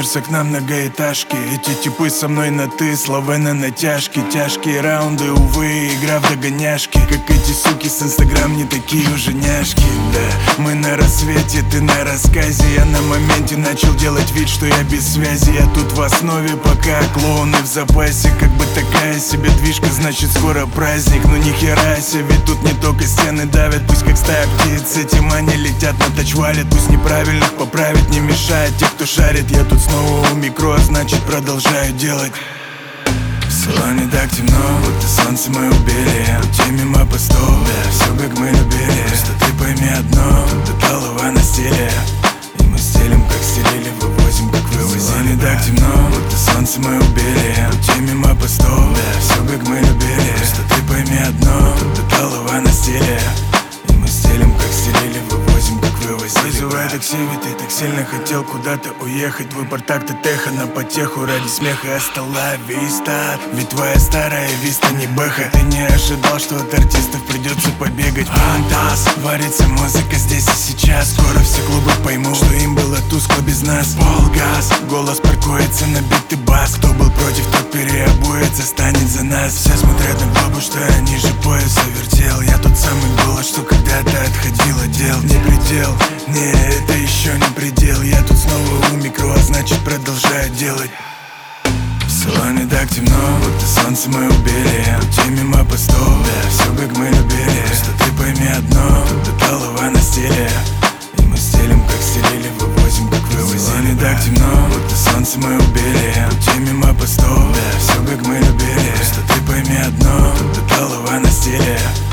курса к нам многоэтажки. Эти типы со мной на ты, слова на натяжки. Тяжкие раунды, увы, игра в догоняшки. Как эти суки с инстаграм, не такие уже няшки. Да, мы на рассвете, ты на рассказе. Я на моменте начал делать вид, что я без связи. Я тут в основе, пока клоуны в запасе. Как бы такая себе движка, значит скоро праздник. Но ни хера себе, ведь тут не только стены давят. Пусть как стая птиц, эти мани летят на тачвалет. Пусть неправильных поправить не мешает те, кто шарит. Я тут снова у микро, значит продолжаю делать. В салоне так темно, будто солнце мы убили. Пути мимо постов, да, все как мы любили. Просто ты пойми одно, тут голова на стиле. И мы стелим, как стелили, вывозим, как вывозили. В салоне так темно, будто солнце мы убили. Пути мимо постов, да, все как мы любили. Просто ты пойми одно, тут голова на стиле. И мы стелим, как стелили, вывозим, как вывозили. Вызывай такси, ведь ты так сильно хотел куда-то уехать. Твой портак-то теха на потеху ради смеха. Остала виста, ведь твоя старая виста не бэха. Ты не ожидал, что от артистов придется побегать. Фантаз, варится музыка здесь и сейчас. Скоро все клубы поймут, что им было тускло без нас. Полгаз, голос паркуется на бит и бас. Кто был против, тот переобуется, станет за нас. Все смотрят на бабу, что я ниже пояса вертел. Я тот самый голос, что когда-то отходил от дел. Не предел, не, это еще не предел. Я тут снова у микро, а значит продолжаю делать. В салоне так темно, будто солнце мы убили. Пути мимо постов, да, все как мы любили. Просто ты пойми одно, тут голова на стиле. И мы стелим, как стелили, вывозим, как вывозили. В салоне так темно, будто солнце мы убили. Пути мимо постов, да, все как мы любили. Просто ты пойми одно, тут голова на стиле.